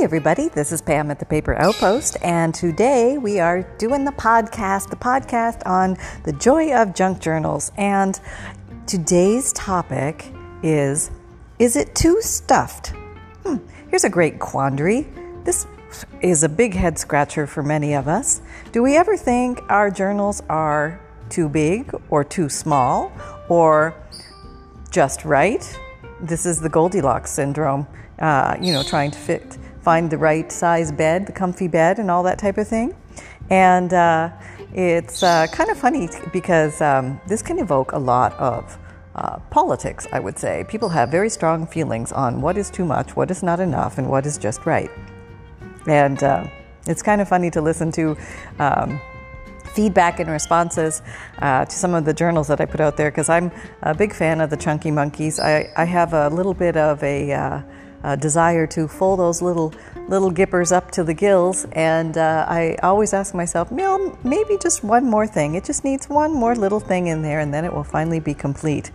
Hey everybody, this is Pam at the Paper Outpost, and today we are doing the podcast on the joy of junk journals. And today's topic is it too stuffed? Here's a great quandary. This is a big head scratcher for many of us. Do we ever think our journals are too big or too small or just right? This is the Goldilocks syndrome, trying to find the right size bed, the comfy bed, and all that type of thing. And it's kind of funny because this can evoke a lot of politics, I would say. People have very strong feelings on what is too much, what is not enough, and what is just right. And it's kind of funny to listen to feedback and responses to some of the journals that I put out there, because I'm a big fan of the Chunky Monkeys. I have a little bit of a desire to full those little gippers up to the gills, and I always ask myself, maybe just one more thing. It just needs one more little thing in there, and then it will finally be complete.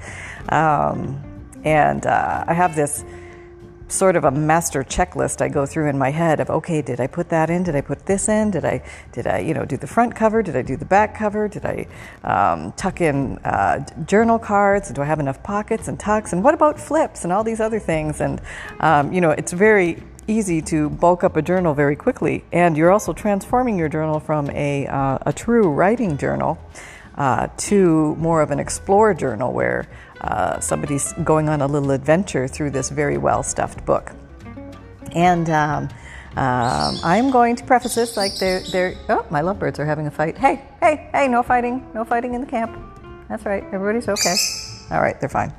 I have this sort of a master checklist I go through in my head of, okay, did I put that in? Did I put this in? Did I do the front cover? Did I do the back cover? Did I tuck in journal cards? Do I have enough pockets and tucks? And what about flips and all these other things? And it's very easy to bulk up a journal very quickly, and you're also transforming your journal from a true writing journal to more of an explore journal where somebody's going on a little adventure through this very well-stuffed book. And I'm going to preface this like my lovebirds are having a fight. Hey, no fighting in the camp. That's right, everybody's okay. All right, they're fine.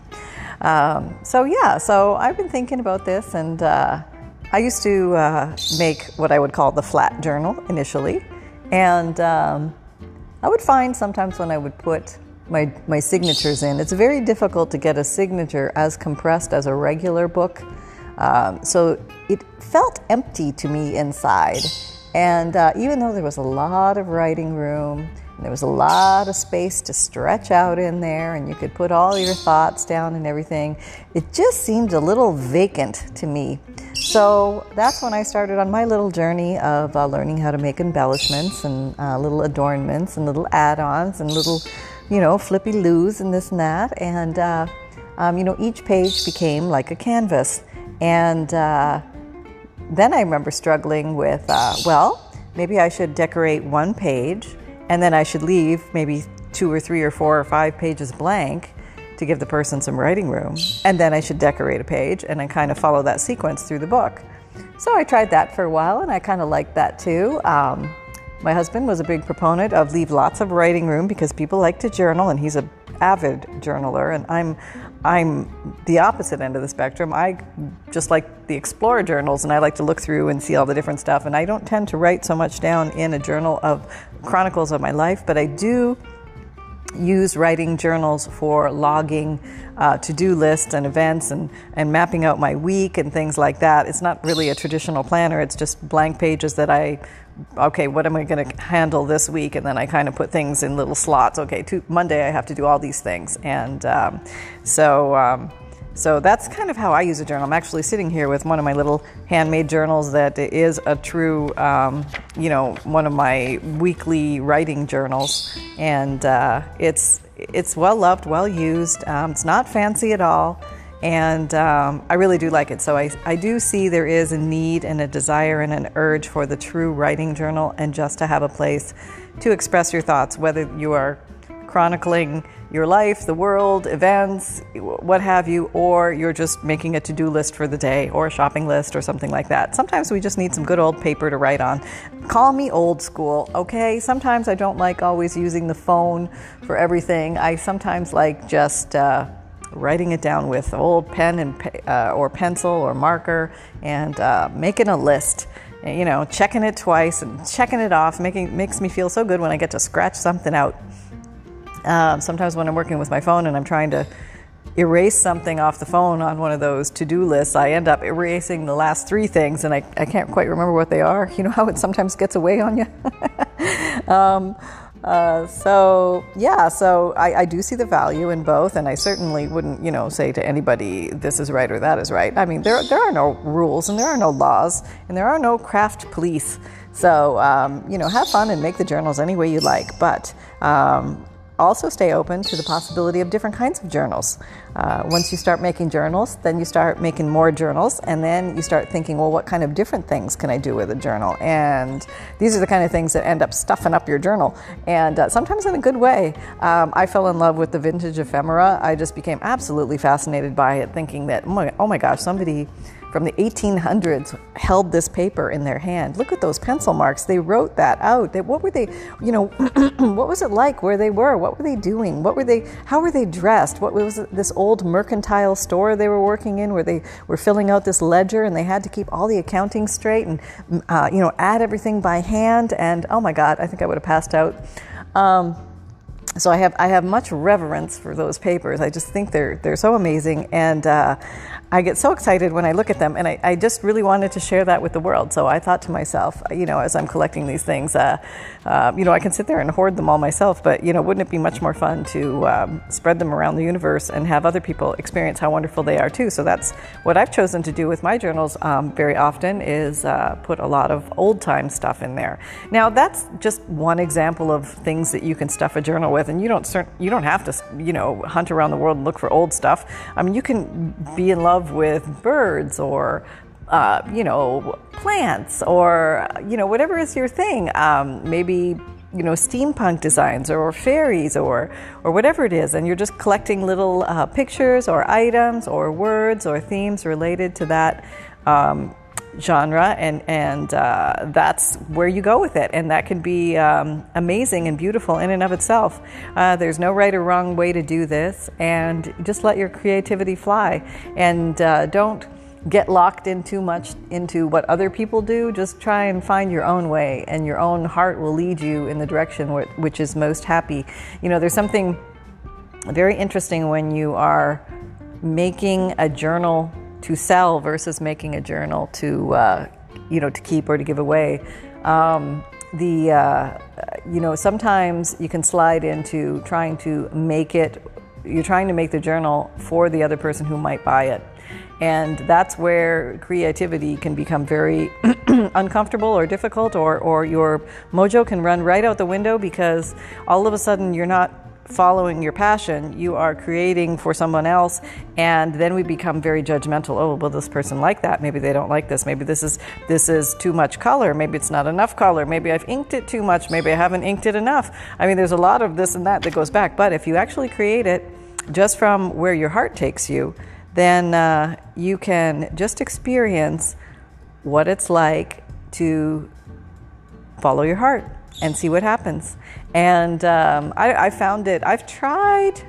So I've been thinking about this, and I used to make what I would call the flat journal initially. And I would find sometimes when I would put my signatures in, it's very difficult to get a signature as compressed as a regular book. So it felt empty to me inside. And even though there was a lot of writing room, and there was a lot of space to stretch out in there, and you could put all your thoughts down and everything, it just seemed a little vacant to me. So that's when I started on my little journey of learning how to make embellishments and little adornments and little add-ons and little flippy-loos and this and that. And, each page became like a canvas. And then I remember struggling with, maybe I should decorate one page, and then I should leave maybe 2 or 3 or 4 or 5 pages blank to give the person some writing room. And then I should decorate a page, and I kind of follow that sequence through the book. So I tried that for a while, and I kind of liked that too. My husband was a big proponent of leave lots of writing room because people like to journal, and he's an avid journaler, and I'm the opposite end of the spectrum. I just like the Explorer journals, and I like to look through and see all the different stuff, and I don't tend to write so much down in a journal of chronicles of my life, but I do use writing journals for logging to-do lists and events and mapping out my week and things like that. It's not really a traditional planner. It's just blank pages that what am I going to handle this week? And then I kind of put things in little slots. Okay, Monday I have to do all these things. And so that's kind of how I use a journal. I'm actually sitting here with one of my little handmade journals that is a true, one of my weekly writing journals. And it's well loved, well used. It's not fancy at all. And I really do like it. So I do see there is a need and a desire and an urge for the true writing journal, and just to have a place to express your thoughts, whether you are chronicling your life, the world, events, what have you, or you're just making a to-do list for the day or a shopping list or something like that. Sometimes we just need some good old paper to write on. Call me old school, okay? Sometimes I don't like always using the phone for everything. I sometimes like just writing it down with old pen and or pencil or marker, and making a list. Checking it twice and checking it off makes me feel so good when I get to scratch something out. Sometimes when I'm working with my phone and I'm trying to erase something off the phone on one of those to-do lists, I end up erasing the last 3 things, and I can't quite remember what they are. You know how it sometimes gets away on you? So I do see the value in both, and I certainly wouldn't, say to anybody this is right or that is right. I mean, there are no rules and there are no laws and there are no craft police. So have fun and make the journals any way you like, but also stay open to the possibility of different kinds of journals. Once you start making journals, then you start making more journals, and then you start thinking, well, what kind of different things can I do with a journal? And these are the kind of things that end up stuffing up your journal, and sometimes in a good way. I fell in love with the vintage ephemera. I just became absolutely fascinated by it, thinking that, oh my gosh, somebody from the 1800s held this paper in their hand. Look at those pencil marks. They wrote that out. What were they, what was it like where they were? What were they doing? How were they dressed? What was this old mercantile store they were working in where they were filling out this ledger and they had to keep all the accounting straight and, add everything by hand? And oh my God, I think I would have passed out. So I have much reverence for those papers. I just think they're so amazing, and I get so excited when I look at them, and I just really wanted to share that with the world. So I thought to myself, as I'm collecting these things, I can sit there and hoard them all myself, but wouldn't it be much more fun to spread them around the universe and have other people experience how wonderful they are too? So that's what I've chosen to do with my journals very often, is put a lot of old time stuff in there. Now that's just one example of things that you can stuff a journal with. And you don't have to, hunt around the world and look for old stuff. I mean, you can be in love with birds or, plants or, whatever is your thing. Maybe, steampunk designs or fairies or whatever it is. And you're just collecting little pictures or items or words or themes related to that genre, and that's where you go with it, and that can be amazing and beautiful in and of itself. There's no right or wrong way to do this, and just let your creativity fly, and don't get locked in too much into what other people do. Just try and find your own way, and your own heart will lead you in the direction which is most happy. There's something very interesting when you are making a journal to sell versus making a journal to to keep or to give away. Sometimes you can slide into trying to make the journal for the other person who might buy it. And that's where creativity can become very uncomfortable or difficult, or your mojo can run right out the window, because all of a sudden you're not following your passion, you are creating for someone else, and then we become very judgmental. Oh, will this person like that? Maybe they don't like this. Maybe this is too much color. Maybe it's not enough color. Maybe I've inked it too much. Maybe I haven't inked it enough. I mean, there's a lot of this and that goes back. But if you actually create it just from where your heart takes you, then you can just experience what it's like to follow your heart and see what happens. And I found it, I've tried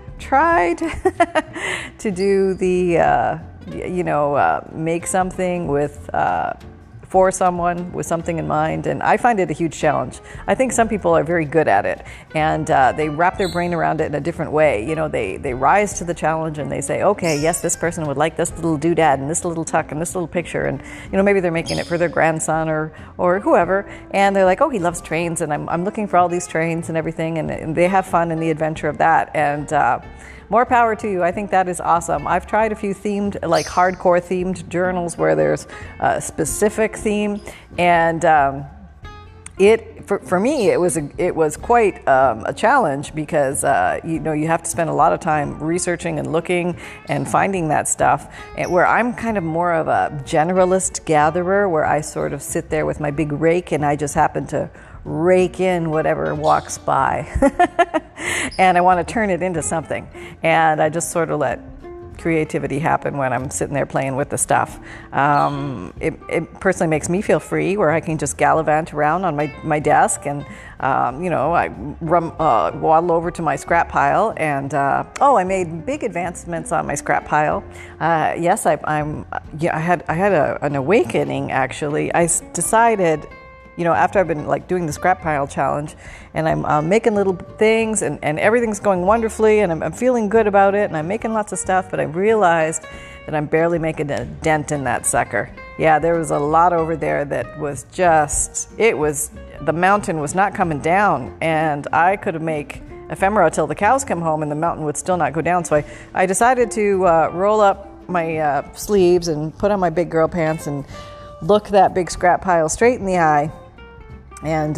to do the, make something with, for someone with something in mind, and I find it a huge challenge. I think some people are very good at it, and they wrap their brain around it in a different way. They rise to the challenge and they say, okay, yes, this person would like this little doodad and this little tuck and this little picture, and maybe they're making it for their grandson or whoever, and they're like, oh, he loves trains, and I'm looking for all these trains and everything, and they have fun in the adventure of that, and more power to you. I think that is awesome. I've tried a few themed, like hardcore themed journals where there's a specific theme, and for me it was quite a challenge, because you have to spend a lot of time researching and looking and finding that stuff. And where I'm kind of more of a generalist gatherer, where I sort of sit there with my big rake and I just happen to rake in whatever walks by and I want to turn it into something, and I just sort of let creativity happen when I'm sitting there playing with the stuff. It personally makes me feel free, where I can just gallivant around on my desk, and I waddle over to my scrap pile, and I made big advancements on my scrap pile. Yes, I had an awakening, actually. I decided, after I've been doing the scrap pile challenge, and I'm making little things, and everything's going wonderfully, and I'm feeling good about it, and I'm making lots of stuff, but I realized that I'm barely making a dent in that sucker. Yeah, there was a lot over there that was just, the mountain was not coming down, and I could make ephemera till the cows come home and the mountain would still not go down. So I decided to roll up my sleeves and put on my big girl pants and look that big scrap pile straight in the eye and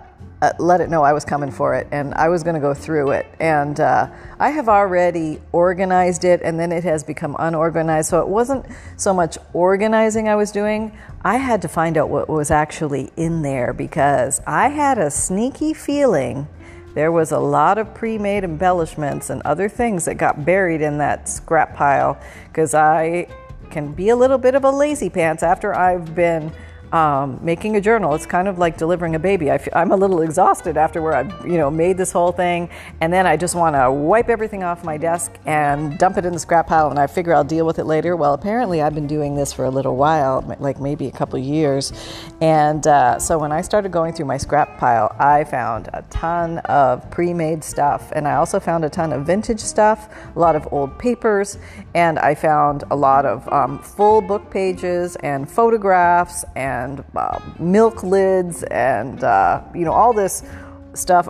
let it know I was coming for it and I was going to go through it. And I have already organized it, and then it has become unorganized. So it wasn't so much organizing I was doing. I had to find out what was actually in there, because I had a sneaky feeling there was a lot of pre-made embellishments and other things that got buried in that scrap pile, because I can be a little bit of a lazy pants after I've been making a journal. It's kind of like delivering a baby. I'm a little exhausted after where I've made this whole thing, and then I just want to wipe everything off my desk and dump it in the scrap pile, and I figure I'll deal with it later. Well, apparently I've been doing this for a little while, like maybe a couple years, and so when I started going through my scrap pile, I found a ton of pre-made stuff, and I also found a ton of vintage stuff, a lot of old papers, and I found a lot of full book pages and photographs and milk lids and all this stuff,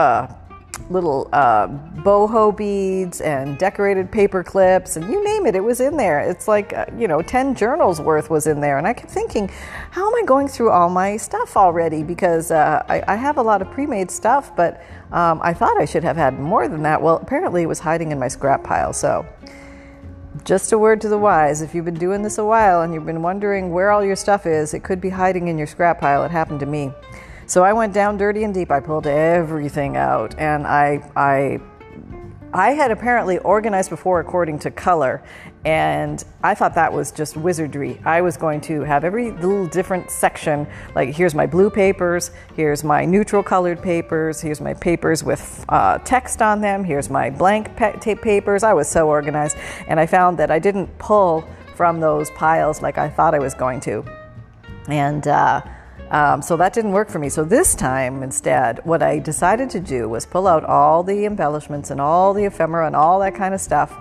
little boho beads and decorated paper clips, and you name it, it was in there. It's like 10 journals worth was in there, and I kept thinking, how am I going through all my stuff already? Because I have a lot of pre-made stuff, but I thought I should have had more than that. Well, apparently it was hiding in my scrap pile. So just a word to the wise, if you've been doing this a while and you've been wondering where all your stuff is, it could be hiding in your scrap pile. It happened to me. So I went down dirty and deep. I pulled everything out, and I had apparently organized before according to color, and I thought that was just wizardry. I was going to have every little different section, like here's my blue papers, here's my neutral colored papers, here's my papers with text on them, here's my blank tape papers. I was so organized, and I found that I didn't pull from those piles like I thought I was going to. And so that didn't work for me. So this time, instead, what I decided to do was pull out all the embellishments and all the ephemera and all that kind of stuff.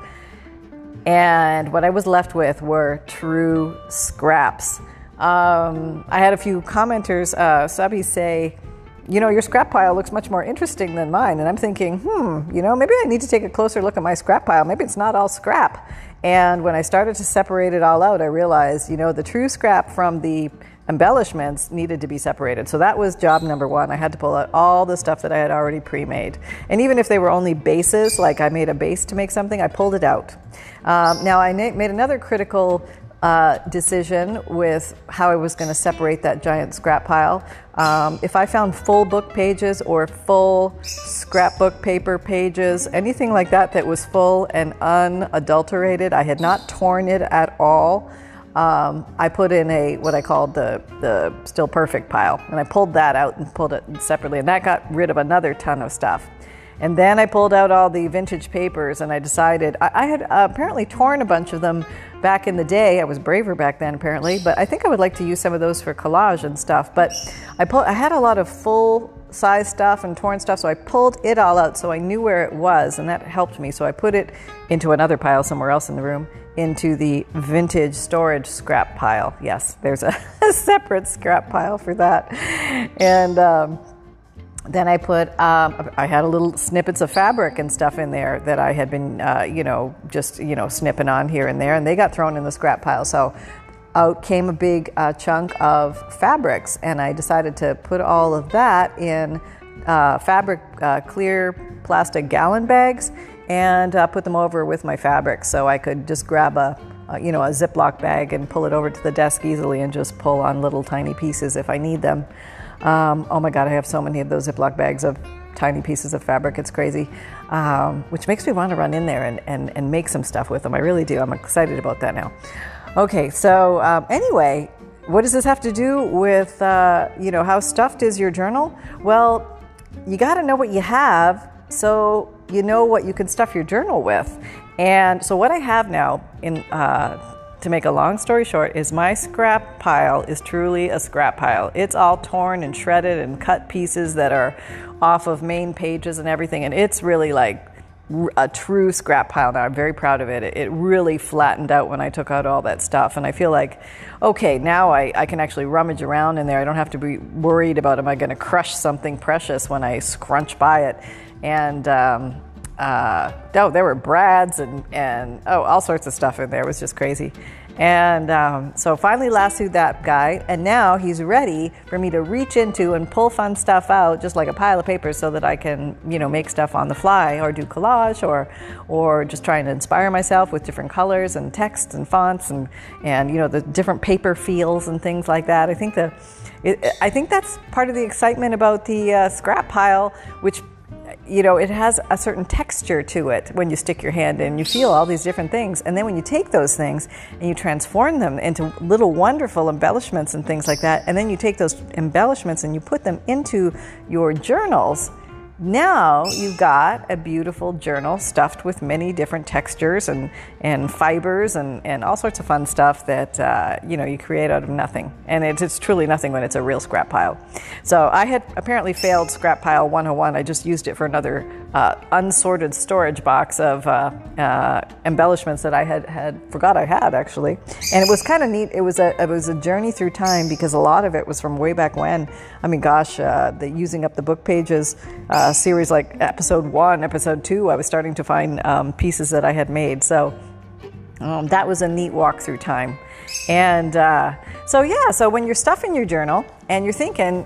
And what I was left with were true scraps. I had a few commenters, subbies, say, your scrap pile looks much more interesting than mine. And I'm thinking, maybe I need to take a closer look at my scrap pile. Maybe it's not all scrap. And when I started to separate it all out, I realized, the true scrap from the embellishments needed to be separated. So that was job number one. I had to pull out all the stuff that I had already pre-made. And even if they were only bases, like I made a base to make something, I pulled it out. Now I made another critical decision with how I was going to separate that giant scrap pile. If I found full book pages or full scrapbook paper pages, anything like that that was full and unadulterated, I had not torn it at all, I put in what I called the still perfect pile, and I pulled that out and pulled it separately, and that got rid of another ton of stuff. And then I pulled out all the vintage papers, and I decided I had apparently torn a bunch of them back in the day. I was braver back then apparently, but I think I would like to use some of those for collage and stuff. But I had a lot of full size stuff and torn stuff, so I pulled it all out so I knew where it was, and that helped me. So I put it into another pile somewhere else in the room, into the vintage storage scrap pile. Yes, there's a separate scrap pile for that. And then I put, I had a little snippets of fabric and stuff in there that I had been, just snipping on here and there, and they got thrown in the scrap pile. So out came a big chunk of fabrics, and I decided to put all of that in clear plastic gallon bags, and put them over with my fabric, so I could just grab a Ziploc bag and pull it over to the desk easily and just pull on little tiny pieces if I need them. Oh my God, I have so many of those Ziploc bags of tiny pieces of fabric. It's crazy, which makes me want to run in there and make some stuff with them. I really do. I'm excited about that now. Okay, so anyway, what does this have to do with how stuffed is your journal? Well, you got to know what you have, so you know what you can stuff your journal with. And so what I have now, to make a long story short, is my scrap pile is truly a scrap pile. It's all torn and shredded and cut pieces that are off of main pages and everything. And it's really like a true scrap pile now. I'm very proud of it. It really flattened out when I took out all that stuff. And I feel like, okay, now I can actually rummage around in there. I don't have to be worried about, am I going to crush something precious when I scrunch by it? And there were brads and all sorts of stuff in there. It was just crazy. And so finally lassoed that guy, and now he's ready for me to reach into and pull fun stuff out, just like a pile of papers, so that I can, make stuff on the fly, or do collage, or just trying to inspire myself with different colors and texts and fonts and the different paper feels and things like that. I think that's part of the excitement about the scrap pile, which it has a certain texture to it when you stick your hand in. You feel all these different things. And then when you take those things and you transform them into little wonderful embellishments and things like that, and then you take those embellishments and you put them into your journals, now you've got a beautiful journal stuffed with many different textures and fibers and all sorts of fun stuff that you create out of nothing. And it's truly nothing when it's a real scrap pile. So I had apparently failed Scrap Pile 101. I just used it for another unsorted storage box of embellishments that I had forgot I had, actually. And it was kind of neat. It was a journey through time, because a lot of it was from way back when. I mean, gosh, the Using Up the Book Pages series, like episode 1, episode 2, I was starting to find pieces that I had made. So that was a neat walk through time. And so when you're stuffing your journal and you're thinking,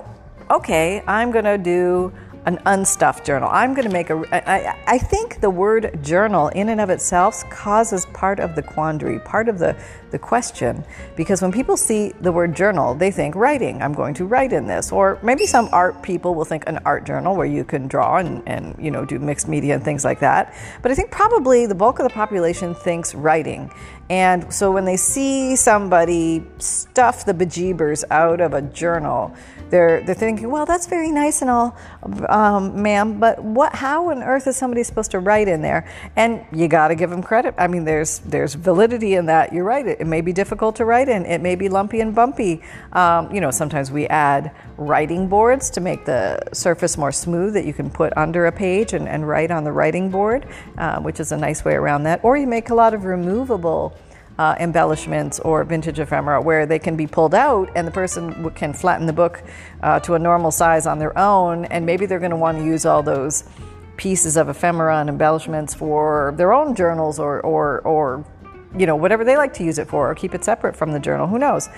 okay, I'm going to do an unstuffed journal. I'm going to make I think the word journal in and of itself causes part of the quandary, part of the question, because when people see the word journal, they think writing. I'm going to write in this. Or maybe some art people will think an art journal where you can draw and do mixed media and things like that. But I think probably the bulk of the population thinks writing. And so when they see somebody stuff the bejeebers out of a journal, they're thinking, well, that's very nice and all, ma'am, but how on earth is somebody supposed to write in there? And you got to give them credit. I mean, there's validity in that. You're right. It may be difficult to write in. It may be lumpy and bumpy. Sometimes we add writing boards to make the surface more smooth that you can put under a page and write on the writing board, which is a nice way around that. Or you make a lot of removable embellishments or vintage ephemera where they can be pulled out and the person can flatten the book to a normal size on their own, and maybe they're going to want to use all those pieces of ephemera and embellishments for their own journals or whatever they like to use it for, or keep it separate from the journal. Who knows?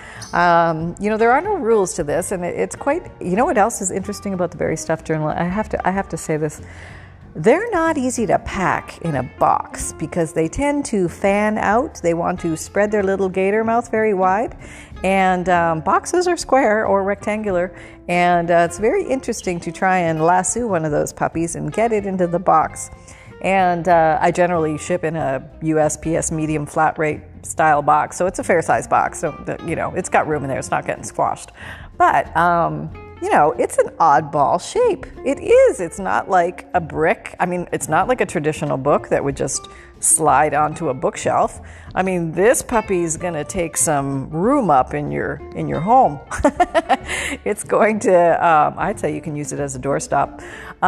There are no rules to this, and it's quite. What else is interesting about the Berry Stuff Journal? I have to say this. They're not easy to pack in a box because they tend to fan out. They want to spread their little gator mouth very wide. And boxes are square or rectangular. And it's very interesting to try and lasso one of those puppies and get it into the box. And I generally ship in a USPS medium flat rate style box. So it's a fair size box. So, it's got room in there. It's not getting squashed. But it's an oddball shape. It is. It's not like a brick. I mean, it's not like a traditional book that would just slide onto a bookshelf. I mean, this puppy's going to take some room up in your home. It's going to, I'd say you can use it as a doorstop.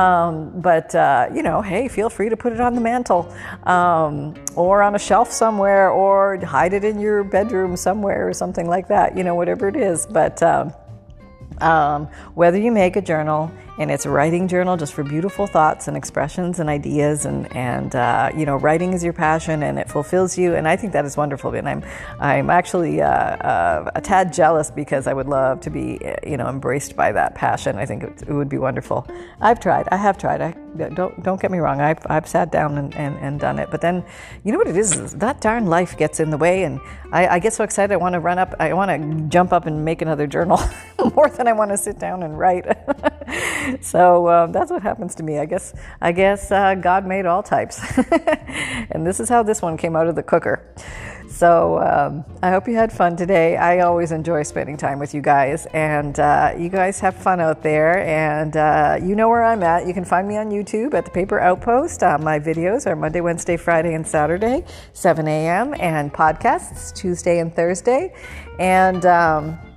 Hey, feel free to put it on the mantle, or on a shelf somewhere, or hide it in your bedroom somewhere or something like that, whatever it is. But whether you make a journal and it's a writing journal just for beautiful thoughts and expressions and ideas, and writing is your passion and it fulfills you, and I think that is wonderful. And I'm actually a tad jealous, because I would love to be embraced by that passion. I think it would be wonderful. I have tried. Don't get me wrong. I've sat down and done it, but then what it is that darn life gets in the way, and I get so excited. I want to jump up and make another journal more than I want to sit down and write. So that's what happens to me. I guess God made all types, and this is how this one came out of the cooker. So I hope you had fun today. I always enjoy spending time with you guys, and you guys have fun out there, and you know where I'm at. You can find me on YouTube at The Paper Outpost. My videos are Monday, Wednesday, Friday, and Saturday, 7 a.m., and podcasts Tuesday and Thursday. And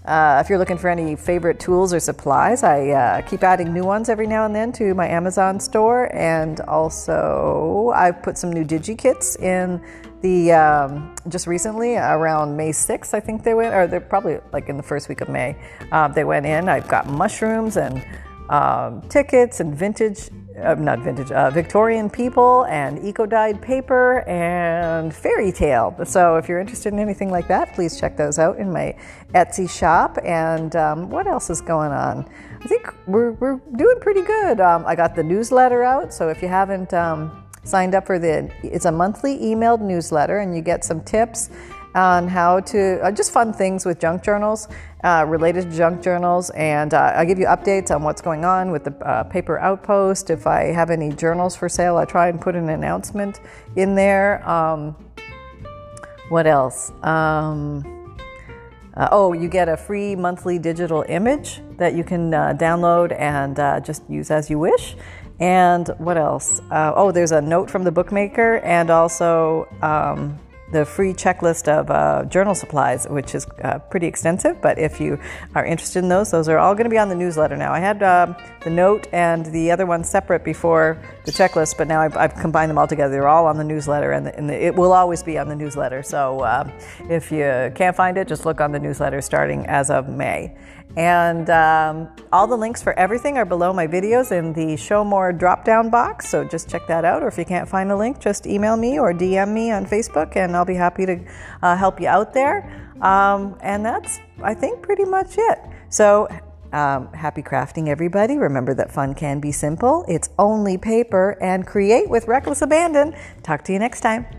If you're looking for any favorite tools or supplies, I keep adding new ones every now and then to my Amazon store. And also, I've put some new DigiKits in the just recently, around May 6th, I think they went, or they're probably like in the first week of May. They went in. I've got mushrooms and tickets and Victorian people and eco-dyed paper and fairy tale. So if you're interested in anything like that, please check those out in my Etsy shop. And what else is going on? I think we're doing pretty good. I got the newsletter out, so if you haven't signed up for it's a monthly emailed newsletter, and you get some tips on how to, just fun things with junk journals, related to junk journals, and I give you updates on what's going on with the Paper Outpost. If I have any journals for sale, I try and put an announcement in there. What else? You get a free monthly digital image that you can download and just use as you wish. And what else? There's a note from the bookmaker, and also the free checklist of journal supplies, which is pretty extensive. But if you are interested in those are all going to be on the newsletter now. I had the note and the other one separate before the checklist, but now I've combined them all together. They're all on the newsletter, and it will always be on the newsletter. So if you can't find it, just look on the newsletter starting as of May. And all the links for everything are below my videos in the Show More drop-down box, so just check that out. Or if you can't find a link, just email me or DM me on Facebook, and I'll be happy to help you out there. And that's, I think, pretty much it. So happy crafting, everybody. Remember that fun can be simple. It's only paper, and create with reckless abandon. Talk to you next time.